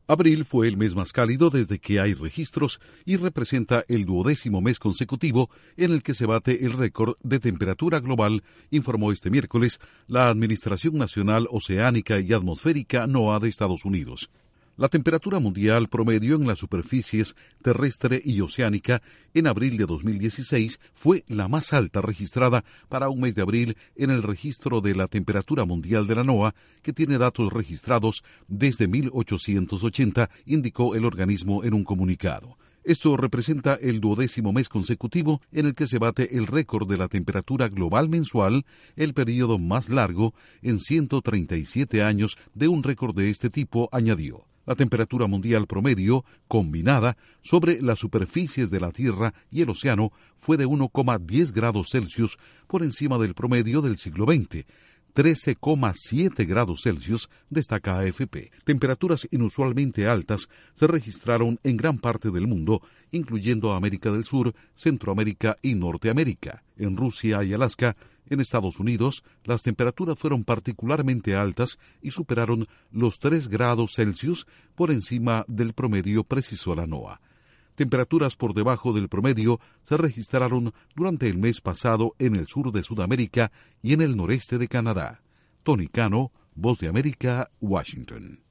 Abril fue el mes más cálido desde que hay registros y representa el 12º mes consecutivo en el que se bate el récord de temperatura global, informó este miércoles la Administración Nacional Oceánica y Atmosférica NOAA de Estados Unidos. La temperatura mundial promedio en las superficies terrestre y oceánica en abril de 2016 fue la más alta registrada para un mes de abril en el registro de la temperatura mundial de la NOAA, que tiene datos registrados desde 1880, indicó el organismo en un comunicado. Esto representa el 12º mes consecutivo en el que se bate el récord de la temperatura global mensual, el periodo más largo en 137 años de un récord de este tipo, añadió. La temperatura mundial promedio, combinada sobre las superficies de la Tierra y el océano, fue de 1,10 grados Celsius por encima del promedio del siglo XX. 13,7 grados Celsius, destaca AFP. Temperaturas inusualmente altas se registraron en gran parte del mundo, incluyendo América del Sur, Centroamérica y Norteamérica. En Rusia y Alaska, en Estados Unidos, las temperaturas fueron particularmente altas y superaron los 3 grados Celsius por encima del promedio, precisó la NOAA. Temperaturas por debajo del promedio se registraron durante el mes pasado en el sur de Sudamérica y en el noreste de Canadá. Tony Cano, Voz de América, Washington.